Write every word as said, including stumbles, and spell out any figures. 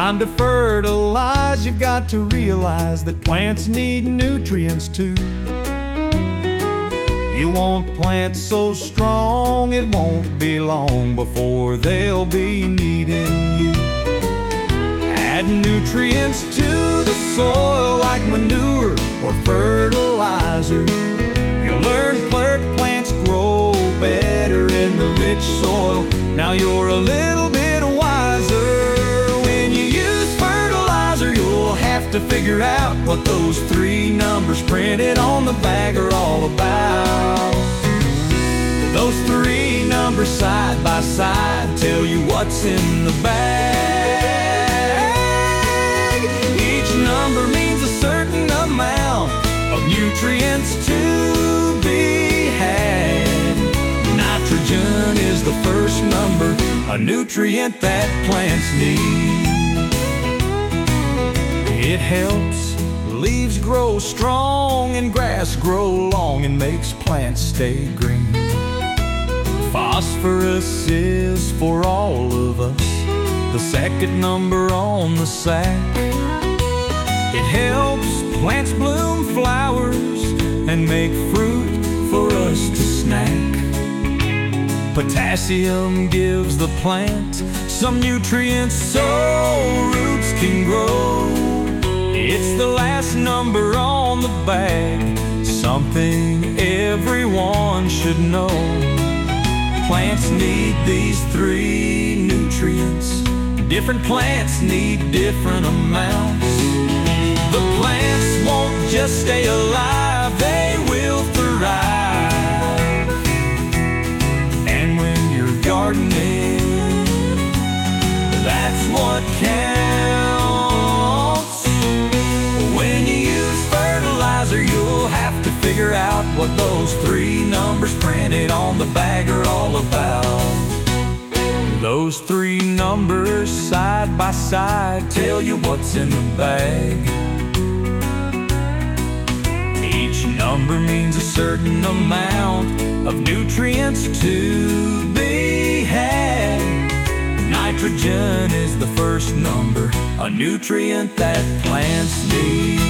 time to fertilize. You've got to realize that plants need nutrients too. You want plants so strong, it won't be long before they'll be needing you. Add nutrients to the soil like manure or fertilizer. You'll learn plants grow better in the rich soil. Now you're a little bit wiser. When you use fertilizer, you'll have to figure out what those three numbers printed on the bag are all about. Those three numbers side by side tell you what's in the bag. Each number means a certain amount of nutrients to be had. Nitrogen is the first number, a nutrient that plants need. It helps leaves grow strong and grass grow long and makes plants stay green. Phosphorus is for all of us the second number on the sack. It helps plants bloom flowers and make fruit for us to snack. Potassium gives the plant some nutrients so roots can grow. It's the last number on the bag, something everyone should know. Plants need these three nutrients. Different plants need different amounts. The plants won't just stay alive, they will thrive. And when you're gardening, that's what counts. When you use fertilizer, you'll have to figure out what those three numbers printed on the bag are all about. Those three numbers side by side tell you what's in the bag. Each number means a certain amount of nutrients to be had. Nitrogen is the first number, a nutrient that plants need.